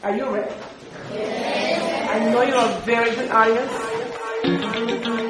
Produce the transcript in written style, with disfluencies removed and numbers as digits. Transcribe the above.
Are you ready? Yes. I know you're a very good audience.